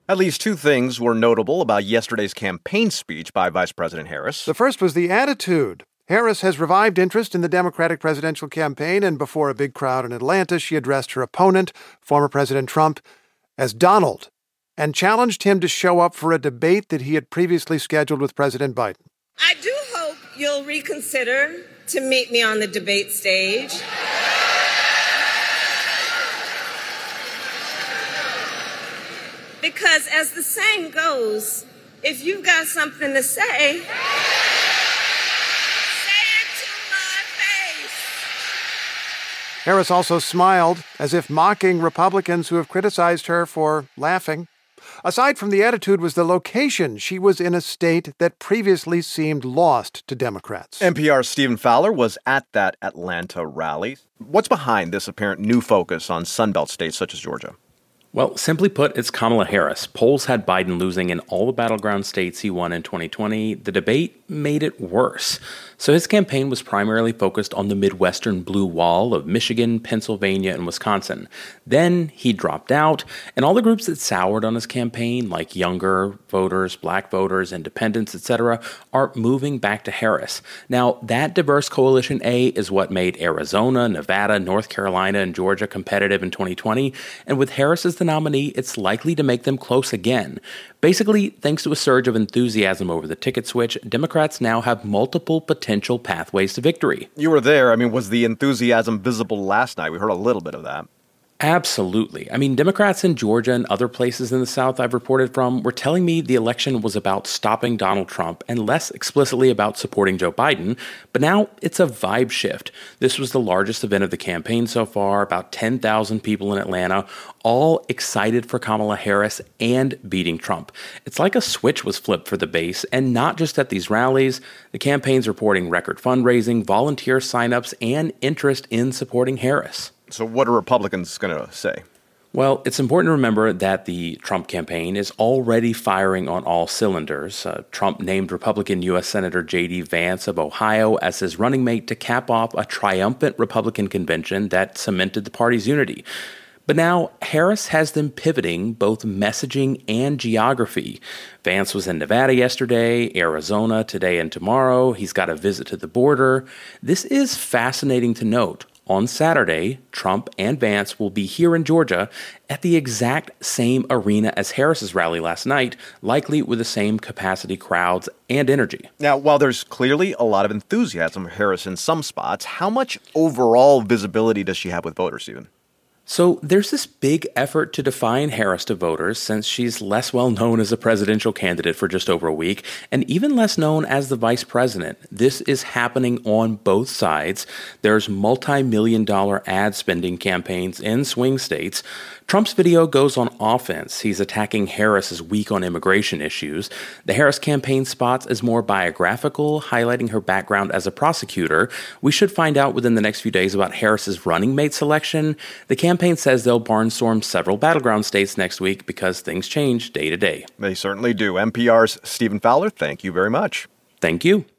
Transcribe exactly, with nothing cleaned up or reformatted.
At least two things were notable about yesterday's campaign speech by Vice President Harris. The first was the attitude. Harris has revived interest in the Democratic presidential campaign, and before a big crowd in Atlanta, she addressed her opponent, former President Trump, as Donald, and challenged him to show up for a debate that he had previously scheduled with President Biden. I do hope you'll reconsider to meet me on the debate stage. Because as the saying goes, if you've got something to say, say it to my face. Harris also smiled, as if mocking Republicans who have criticized her for laughing. Aside from the attitude was the location. She was in a state that previously seemed lost to Democrats. N P R's Stephen Fowler was at that Atlanta rally. What's behind this apparent new focus on Sunbelt states such as Georgia? Well, simply put, it's Kamala Harris. Polls had Biden losing in all the battleground states he won in twenty twenty. The debate made it worse. So his campaign was primarily focused on the Midwestern blue wall of Michigan, Pennsylvania, and Wisconsin. Then he dropped out, and all the groups that soured on his campaign, like younger voters, black voters, independents, et cetera, are moving back to Harris. Now, that diverse coalition A is what made Arizona, Nevada, North Carolina, and Georgia competitive in twenty twenty, and with Harris as the nominee, it's likely to make them close again. Basically, thanks to a surge of enthusiasm over the ticket switch, Democrats now have multiple potential pathways to victory. You were there. I mean, was the enthusiasm visible last night? We heard a little bit of that. Absolutely. I mean, Democrats in Georgia and other places in the South I've reported from were telling me the election was about stopping Donald Trump and less explicitly about supporting Joe Biden. But now it's a vibe shift. This was the largest event of the campaign so far, about ten thousand people in Atlanta, all excited for Kamala Harris and beating Trump. It's like a switch was flipped for the base, and not just at these rallies. The campaign's reporting record fundraising, volunteer signups, and interest in supporting Harris. So what are Republicans going to say? Well, it's important to remember that the Trump campaign is already firing on all cylinders. Uh, Trump named Republican U S Senator J D Vance of Ohio as his running mate to cap off a triumphant Republican convention that cemented the party's unity. But now Harris has them pivoting both messaging and geography. Vance was in Nevada yesterday, Arizona today and tomorrow. He's got a visit to the border. This is fascinating to note. On Saturday, Trump and Vance will be here in Georgia at the exact same arena as Harris's rally last night, likely with the same capacity crowds and energy. Now, while there's clearly a lot of enthusiasm for Harris in some spots, how much overall visibility does she have with voters, Stephen? So there's this big effort to define Harris to voters since she's less well known as a presidential candidate for just over a week and even less known as the vice president. This is happening on both sides. There's multi-million dollar ad spending campaigns in swing states. Trump's video goes on offense. He's attacking Harris as weak on immigration issues. The Harris campaign spots as more biographical, highlighting her background as a prosecutor. We should find out within the next few days about Harris's running mate selection. The campaign says they'll barnstorm several battleground states next week because things change day to day. They certainly do. N P R's Stephen Fowler, thank you very much. Thank you.